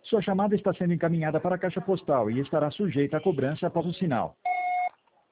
Sua chamada está sendo encaminhada para a caixa postal e estará sujeita a cobrança após o sinal.